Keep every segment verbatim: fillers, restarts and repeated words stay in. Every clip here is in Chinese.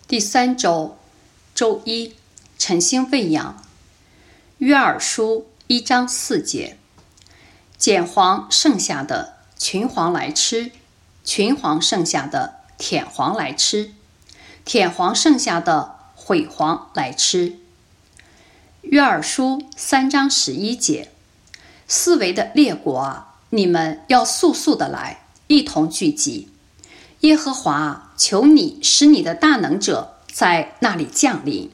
第三周，周一，晨星喂养。约珥书一章四节，捡黄剩下的群黄来吃，群黄剩下的舔黄来吃，舔黄剩下的毁黄来吃。约珥书三章十一节，四围的列国啊，你们要速速的来，一同聚集。耶和华啊，求你使你的大能者在那里降临。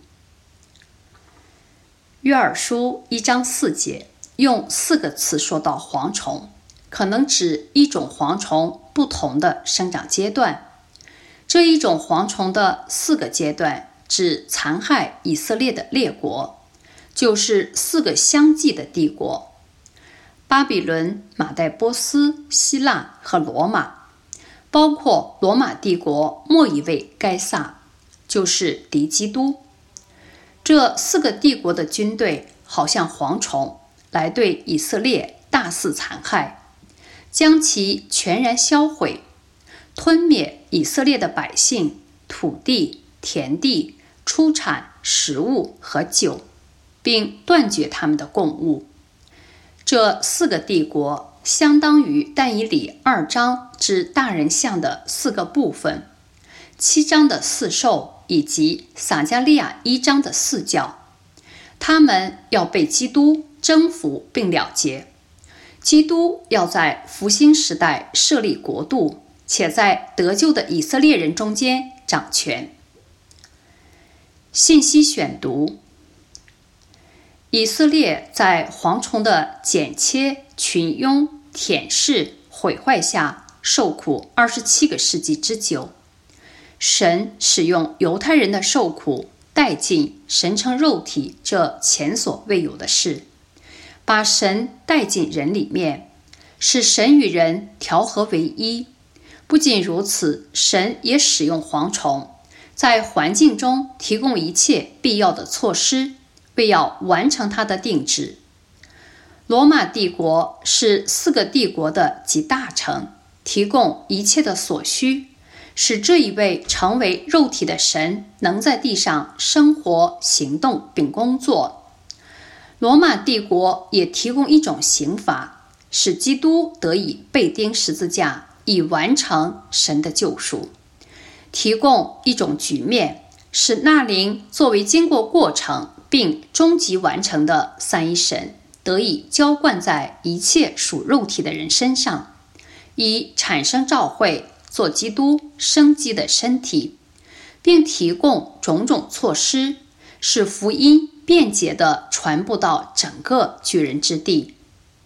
约珥书一章四节用四个词说到蝗虫，可能指一种蝗虫不同的生长阶段。这一种蝗虫的四个阶段指残害以色列的列国，就是四个相继的帝国：巴比伦、马代波斯、希腊和罗马。包括罗马帝国末一位该撒，就是敌基督。这四个帝国的军队好像蝗虫，来对以色列大肆残害，将其全然销毁，吞灭以色列的百姓、土地、田地、出产、食物和酒，并断绝他们的供物。这四个帝国相当于但以理二章之大人像的四个部分，七章的四兽以及撒迦利亚一章的四教，他们要被基督征服并了结。基督要在复兴时代设立国度，且在得救的以色列人中间掌权。信息选读：以色列在蝗虫的剪切、群拥、舔舐、毁坏下受苦二十七个世纪之久。神使用犹太人的受苦带进神成肉体这前所未有的事，把神带进人里面，使神与人调和为一。不仅如此，神也使用蝗虫在环境中提供一切必要的措施，为要完成他的定旨。罗马帝国是四个帝国的集大成，提供一切的所需，使这一位成为肉体的神能在地上生活、行动并工作。罗马帝国也提供一种刑罚，使基督得以被钉十字架，以完成神的救赎。提供一种局面，使那灵作为经过过程并终极完成的三一神得以浇灌在一切属肉体的人身上，以产生召会，做基督生机的身体，并提供种种措施，使福音便捷地传播到整个巨人之地。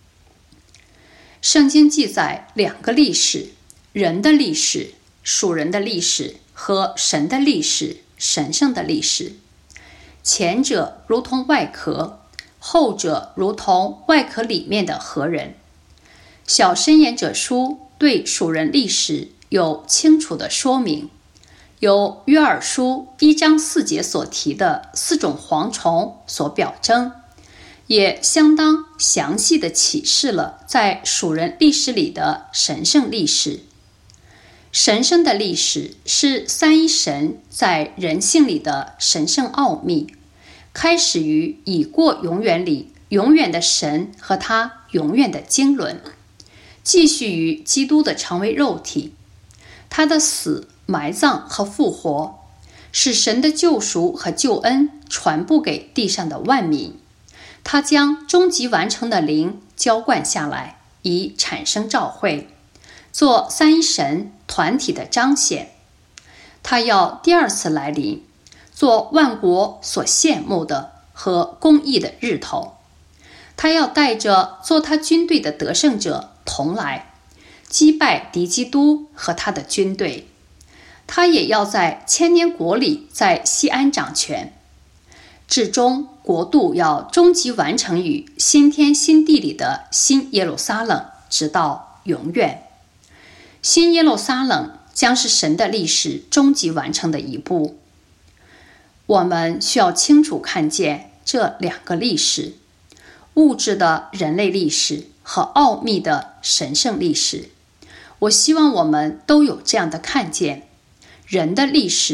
圣经记载两个历史：人的历史、属人的历史和神的历史、神圣的历史。前者如同外壳，后者如同外壳里面的核人。小申言者书对属人历史有清楚的说明，由约珥书一章四节所提的四种蝗虫所表征，也相当详细地启示了在属人历史里的神圣历史。神圣的历史是三一神在人性里的神圣奥秘，开始于已过永远里永远的神和他永远的经纶，继续于基督的成为肉体，他的死、埋葬和复活，使神的救赎和救恩传播给地上的万民。他将终极完成的灵浇灌下来，以产生召会，做三一神团体的彰显。他要第二次来临，做万国所羡慕的和公义的日头。他要带着做他军队的得胜者同来，击败敌基督和他的军队。他也要在千年国里在西安掌权，至终国度要终极完成于新天新地里的新耶路撒冷，直到永远。新耶路撒冷将是神的历史终极完成的一步。我们需要清楚看见这两个历史：物质的人类历史和奥秘的神圣历史。我希望我们都有这样的看见：人的历史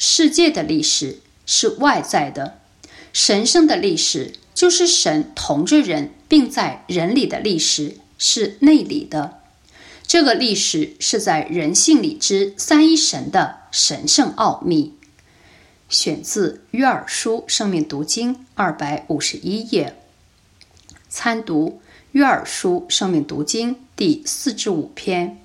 世界的历史是外在的，神圣的历史就是神同着人并在人里的历史是内里的。这个历史是在人性里之三一神的神圣奥秘。选自约珥书生命读经二百五十一页。参读约珥书生命读经第四至五篇。